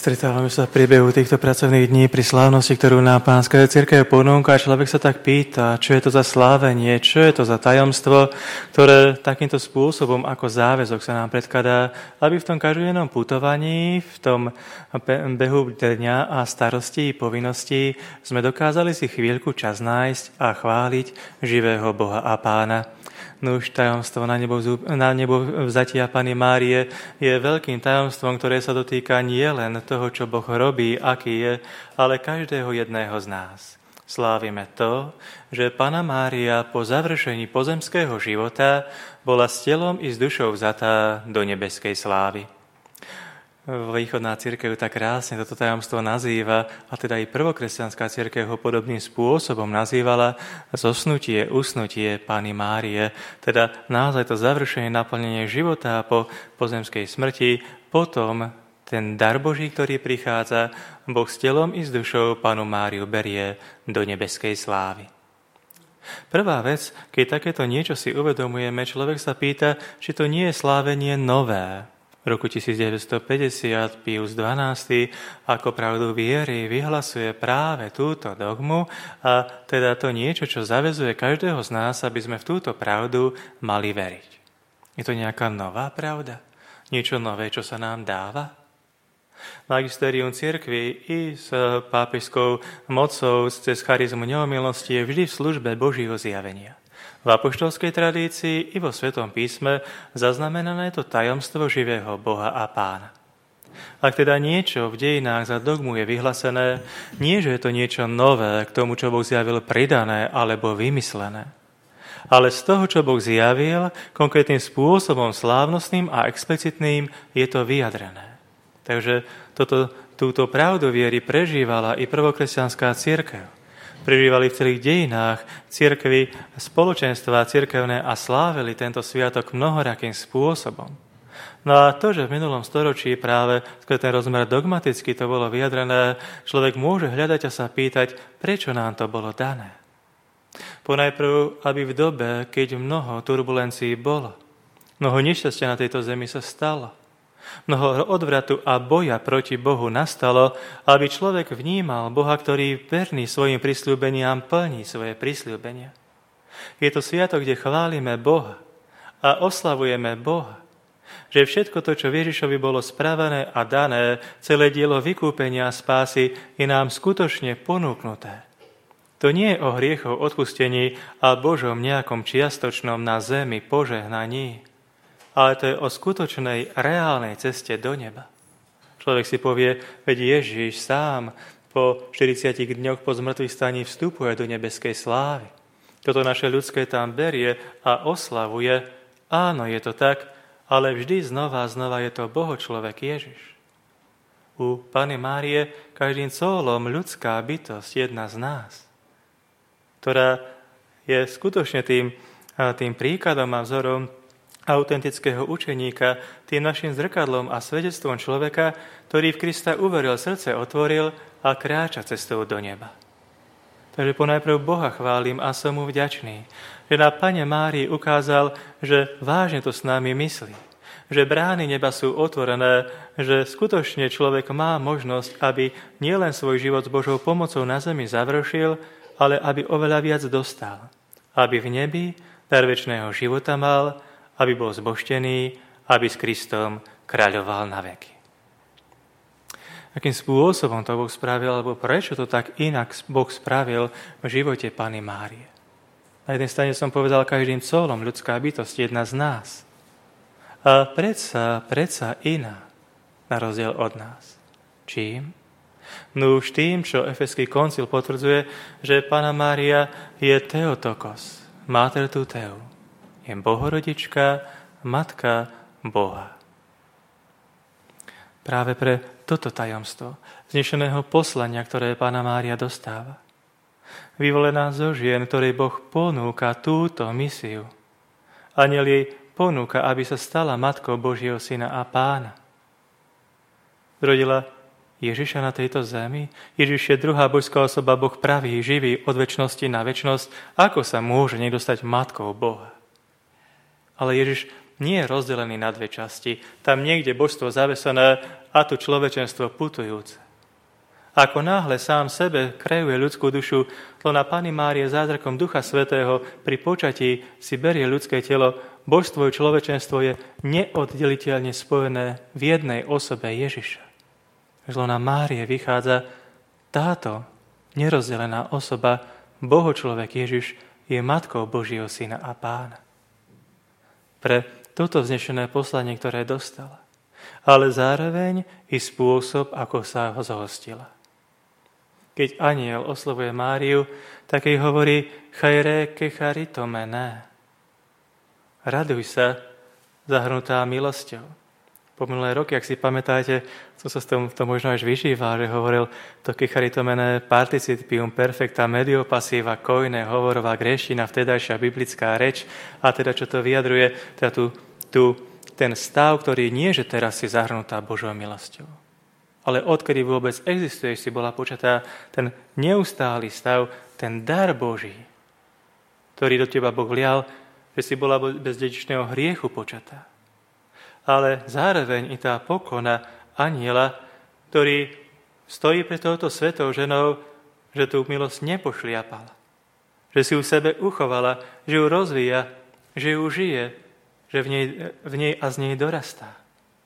Stretávame sa v priebehu týchto pracovných dní pri slávnosti, ktorú nám Pánska cirkev ponúka. Človek sa tak pýta, čo je to za slávenie, čo je to za tajomstvo, ktoré takýmto spôsobom ako záväzok sa nám predkladá, aby v tom každodennom putovaní, v tom behu dňa a starostí, povinností sme dokázali si chvíľku čas nájsť a chváliť živého Boha a Pána. Nuž tajomstvo na nebo vzatia Panny Márie je veľkým tajomstvom, ktoré sa dotýka nie len toho, čo Boh robí, aký je, ale každého jedného z nás. Slávime to, že Panna Mária po završení pozemského života bola s telom i s dušou vzatá do nebeskej slávy. Východná cirkev tak krásne toto tajomstvo nazýva, a teda i prvokresťanská cirkev ho podobným spôsobom nazývala zosnutie, usnutie Panny Márie, teda naozaj to završenie, naplnenie života po pozemskej smrti, potom ten dar Boží, ktorý prichádza, Boh s telom i s dušou Pannu Máriu berie do nebeskej slávy. Prvá vec, keď takéto niečo si uvedomujeme, človek sa pýta, či to nie je slávenie nové. V roku 1950 Pius XII ako pravdu viery vyhlasuje práve túto dogmu a teda to niečo, čo zaväzuje každého z nás, aby sme v túto pravdu mali veriť. Je to nejaká nová pravda? Niečo nové, čo sa nám dáva? Magisterium cirkvi i s pápežskou mocou cez charizmu neomylnosti je vždy v službe Božího zjavenia. V apoštolskej tradícii i vo Svetom písme zaznamenané to tajomstvo živého Boha a Pána. Ak teda niečo v dejinách za dogmu je vyhlasené, nie že je to niečo nové, k tomu, čo Boh zjavil, pridané alebo vymyslené, ale z toho, čo Boh zjavil, konkrétnym spôsobom slávnostným a explicitným, je to vyjadrené. Takže túto pravdu viery prežívala i prvokresťanská cirkev. Prežívali v celých dejinách cirkvi spoločenstva cirkevné a slávili tento sviatok mnohorakým spôsobom. No a to, že v minulom storočí práve ten rozmer dogmaticky to bolo vyjadrené, človek môže hľadať a sa pýtať, prečo nám to bolo dané. Ponajprv, aby v dobe, keď mnoho turbulencií bolo, mnoho nešťastia na tejto zemi sa stalo, mnoho odvratu a boja proti Bohu nastalo, aby človek vnímal Boha, ktorý verný svojim prisľúbeniam plní svoje prisľúbenia. Je to sviatok, kde chválime Boha a oslavujeme Boha, že všetko to, čo Ježišovi bolo spravené a dané, celé dielo vykúpenia a spásy je nám skutočne ponúknuté. To nie je o hriechoch odpustení a Božom nejakom čiastočnom na zemi požehnaní, ale to je o skutočnej, reálnej ceste do neba. Človek si povie, veď Ježiš sám po 40 dňoch po zmrtvých staní vstupuje do nebeskej slávy. Toto naše ľudské tam berie a oslavuje. Áno, je to tak, ale vždy znova je to Bohočlovek Ježiš. U Panny Márie každým cólom ľudská bytosť, jedna z nás, ktorá je skutočne tým príkladom a vzorom autentického učeníka, tým našim zrkadlom a svedectvom človeka, ktorý v Krista uveril, srdce otvoril a kráča cestou do neba. Takže ponajprv Boha chválim a som mu vďačný, že na Panne Márii ukázal, že vážne to s nami myslí, že brány neba sú otvorené, že skutočne človek má možnosť, aby nielen svoj život s Božou pomocou na zemi završil, ale aby oveľa viac dostal. Aby v nebi dar večného života mal, aby bol zbožtený, aby s Kristom kráľoval na veky. Akým spôsobom to Boh spravil, alebo prečo to tak inak Boh spravil v živote Panny Márie? Na jednej strane som povedal, každým cólom ľudská bytosť, jedna z nás. A predsa iná, na rozdiel od nás. Čím? No už tým, čo Efeský koncil potvrdzuje, že Panna Mária je Theotokos, Mater Tuteu. Je Bohorodička, Matka Boha. Práve pre toto tajomstvo vznešeného poslania, ktoré Panna Mária dostáva. Vyvolená zo žien, ktorej Boh ponúka túto misiu. Anjel jej ponúka, aby sa stala Matkou Božieho Syna a Pána. Zrodila Ježiša na tejto zemi. Ježiš je druhá božská osoba, Boh pravý, živý, od večnosti na večnosť. Ako sa môže niekto stať Matkou Boha? Ale Ježiš nie je rozdelený na dve časti. Tam niekde božstvo zavesené a tu človečenstvo putujúce. Ako náhle sám sebe krejuje ľudskú dušu, lona Panny Márie zázrakom Ducha Svätého pri počatí si berie ľudské telo, božstvo i človečenstvo je neoddeliteľne spojené v jednej osobe Ježiša. Z lona Márie vychádza táto nerozdelená osoba, Bohočlovek Ježiš, je matkou Božieho Syna a Pána. Pre toto vznešené poslanie, ktoré dostala, ale zároveň i spôsob, ako sa ho zhostila. Keď anjel oslovuje Máriu, tak jej hovorí Chaire kecharitomene. Raduj sa, zahrnutá milosťou. Po minulé roky, ak si pamätáte, som sa to možno až vyžíval, že hovoril to kecharitomene participium perfecta medio passiva koine hovorová gréština, vtedajšia biblická reč, a teda čo to vyjadruje, teda ten stav, ktorý nie, že teraz si zahrnutá Božou milosťou, ale odkedy vôbec existuje, si bola počatá ten neustály stav, ten dar Boží, ktorý do teba Boh vlial, že si bola bez dedičného hriechu počatá. Ale zároveň i tá pokona anjela, ktorý stojí pred touto svetou ženou, že tú milosť nepošliapala, že si ju v sebe uchovala, že ju rozvíja, že ju žije, že v nej a z nej dorastá.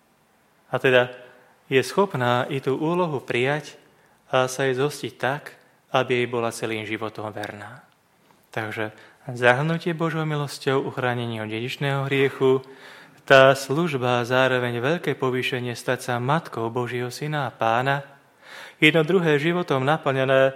A teda je schopná i tú úlohu prijať a sa jej zhostiť tak, aby jej bola celým životom verná. Takže zahrnutie Božou milosťou, uchránenie od dedičného hriechu, tá služba, zároveň veľké povýšenie stať sa matkou Božieho Syna a Pána, jedno druhé životom naplnené,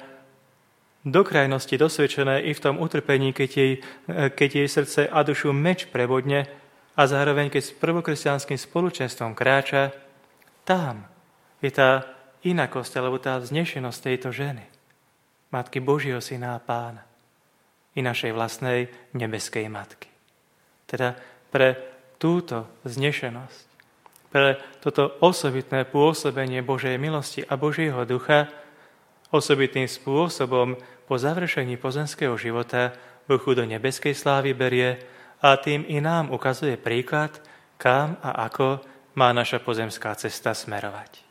do krajnosti dosvedčené i v tom utrpení, keď jej srdce a dušu meč prebodne a zároveň, keď s prvokresťanským spoločenstvom kráča, tam je tá inakosť, alebo tá vznešenosť tejto ženy, Matky Božieho Syna a Pána, i našej vlastnej nebeskej Matky. Teda pre túto vznešenosť, pre toto osobitné pôsobenie Božej milosti a Božieho ducha, osobitným spôsobom po završení pozemského života duchu do nebeskej slávy berie a tým i nám ukazuje príklad, kam a ako má naša pozemská cesta smerovať.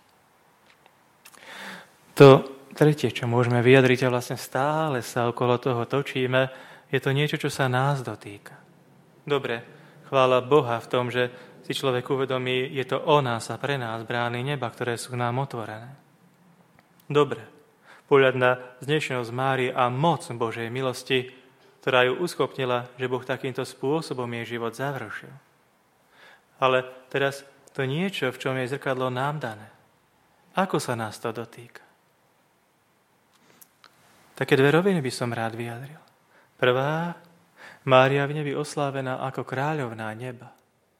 To tretie, čo môžeme vyjadriť, a vlastne stále sa okolo toho točíme, je to niečo, čo sa nás dotýka. Dobre, chvála Boha v tom, že si človek uvedomí, je to o nás a pre nás brány neba, ktoré sú nám otvorené. Dobre, pohľad na vznešenosť Márie a moc Božej milosti, ktorá ju uschopnila, že Boh takýmto spôsobom jej život završil. Ale teraz to niečo, v čom je zrkadlo nám dané. Ako sa nás to dotýka? Také dve roviny by som rád vyjadril. Prvá, Mária v nebi oslávená ako kráľovná neba.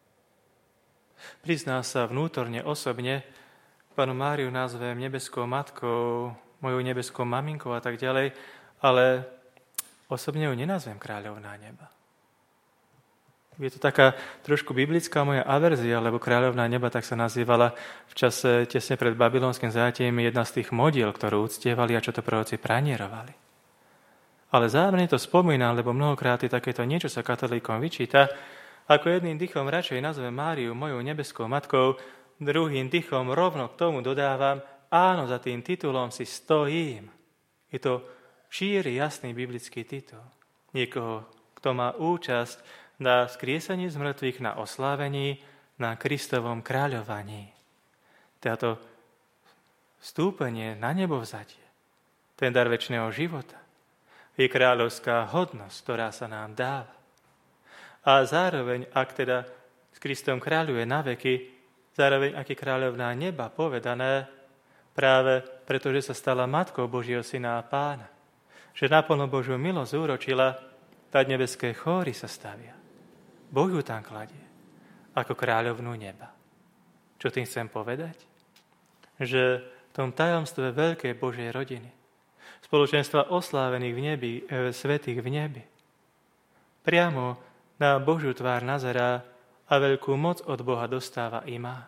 Prizná sa vnútorne, osobne, Pannu Máriu nazvem nebeskou matkou, mojou nebeskou maminkou a tak ďalej, ale osobne ju nenazvem kráľovná neba. Je to taká trošku biblická moja averzia, lebo kráľovná neba tak sa nazývala v čase tesne pred babylonským zajatím jedna z tých modiel, ktorú uctievali a čo to proroci pranierovali. Ale zároveň to spomínam, lebo mnohokrát takéto niečo sa katolíkom vyčíta, ako jedným dychom radšej nazvem Máriu mojou nebeskou matkou, druhým dychom rovno k tomu dodávam, áno, za tým titulom si stojím. Je to šíry, jasný biblický titul. Niekoho, kto má účasť na skriesení z mŕtvych, na oslávení, na Kristovom kráľovaní. Táto vstúpenie na nebo vzatie, ten dar večného života, je kráľovská hodnosť, ktorá sa nám dáva. A zároveň, ak teda s Kristom kráľuje na veky, zároveň, ak je kráľovná neba povedané, práve preto, že sa stala matkou Božieho Syna a Pána, že naplno Božiu milosť úročila, tak nebeské chóry sa stavia. Boh ju tam kladie, ako kráľovnú neba. Čo tým chcem povedať? Že v tom tajomstve veľkej Božej rodiny, spoločenstva oslávených v nebi, svätých v nebi, priamo na Božiu tvár nazerá a veľkú moc od Boha dostáva i má.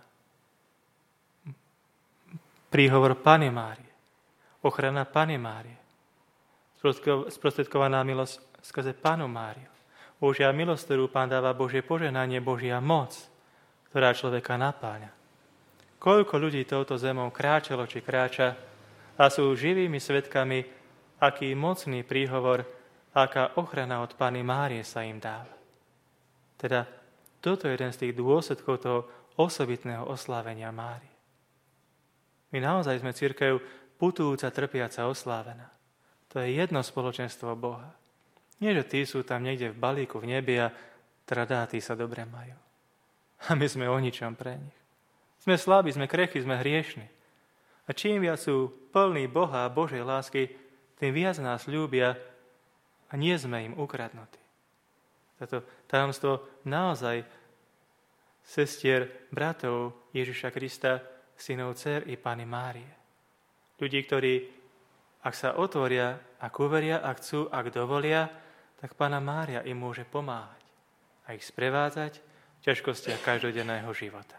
Príhovor Panny Márie, ochrana Panny Márie, sprostredkovaná milosť skrze Pannu Máriu, Božia milosť, ktorú Pán dáva, Božie požehnanie, Božia moc, ktorá človeka napáľa. Koľko ľudí touto zemou kráčalo či kráča a sú živými svedkami, aký mocný príhovor, aká ochrana od Panny Márie sa im dáva. Teda toto je jeden z tých dôsledkov toho osobitného oslávenia Márie. My naozaj sme cirkev putujúca, trpiaca, oslávená. To je jedno spoločenstvo Boha. Nie, že tí sú tam niekde v balíku v nebi a teda tí sa dobre majú. A my sme o ničom pre nich. Sme slabí, sme krehkí, sme hriešni. A čím viac sú plní Boha a Božej lásky, tým viac nás ľúbia a nie sme im ukradnutí. Toto tajomstvo naozaj sestier, bratov Ježiša Krista, synov dcer i Panny Márie. Ľudí, ktorí, ak sa otvoria, ak uveria, ak chcú, ak dovolia, tak Panna Mária im môže pomáhať a ich sprevádzať v ťažkostiach každodenného života.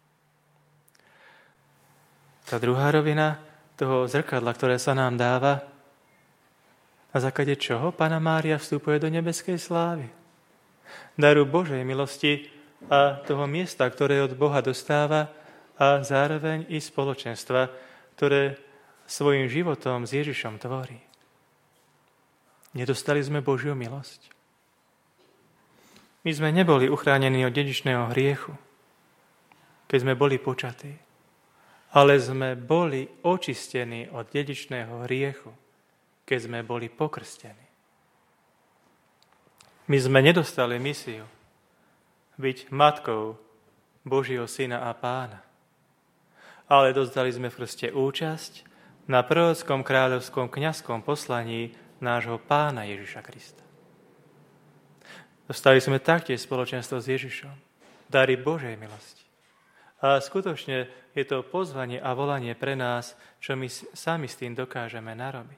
Tá druhá rovina toho zrkadla, ktoré sa nám dáva, na základe čoho Panna Mária vstupuje do nebeskej slávy. Daru Božej milosti a toho miesta, ktoré od Boha dostáva a zároveň i spoločenstva, ktoré svojim životom s Ježišom tvorí. Nedostali sme Božiu milosť. My sme neboli uchránení od dedičného hriechu, keď sme boli počatí, ale sme boli očistení od dedičného hriechu, keď sme boli pokrstení. My sme nedostali misiu byť matkou Božieho Syna a Pána, ale dostali sme v krste účasť na prorockom, kráľovskom, kňazskom poslaní nášho Pána Ježiša Krista. Dostali sme taktiež spoločenstvo s Ježišom, dary Božej milosti. A skutočne je to pozvanie a volanie pre nás, čo my sami s tým dokážeme narobiť.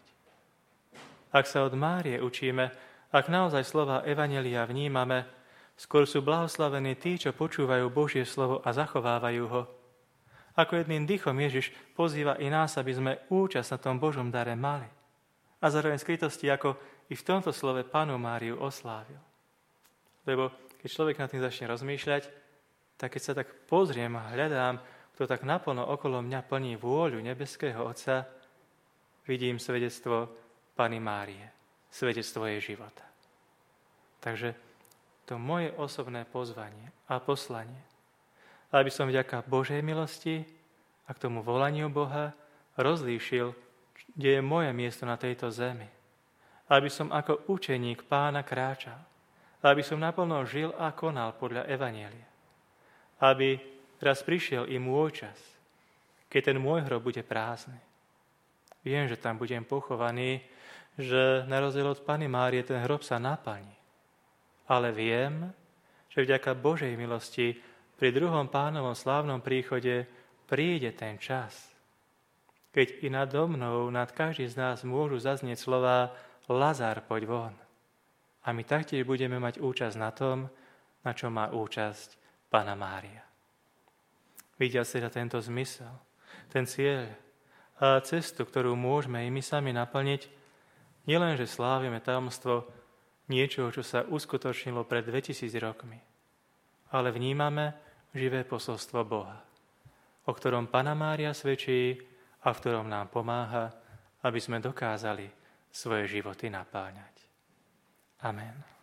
Ak sa od Márie učíme, ak naozaj slova Evanjelia vnímame, skôr sú blahoslavení tí, čo počúvajú Božie slovo a zachovávajú ho. Ako jedným dýchom Ježiš pozýva i nás, aby sme účasť na tom Božom dare mali. A zároveň skrytosti, ako i v tomto slove Pannu Máriu oslávil. Lebo keď človek nad tým začne rozmýšľať, tak keď sa tak pozriem a hľadám, kto tak naplno okolo mňa plní vôľu nebeského Otca, vidím svedectvo Panny Márie, svedectvo jej života. Takže to moje osobné pozvanie a poslanie, aby som vďaka Božej milosti a k tomu volaniu Boha rozlíšil, kde je moje miesto na tejto zemi. Aby som ako učeník Pána kráčal. Aby som naplno žil a konal podľa Evanjelia. Aby raz prišiel i môj čas, keď ten môj hrob bude prázdny. Viem, že tam budem pochovaný, že na rozdiel od Panny Márie ten hrob sa naplní. Ale viem, že vďaka Božej milosti pri druhom Pánovom slávnom príchode príde ten čas, keď i nado mnou, nad každý z nás môžu zaznieť slová Lazár, poď von. A my taktiež budeme mať účasť na tom, na čo má účasť Panna Mária. Vidia si tento zmysel, ten cieľ a cestu, ktorú môžeme i my sami naplniť, nielen, že slávime tajomstvo niečoho, čo sa uskutočnilo pred 2000 rokmi, ale vnímame živé posolstvo Boha, o ktorom Panna Mária svedčí a v ktorom nám pomáha, aby sme dokázali svoje životy napáňať. Amen.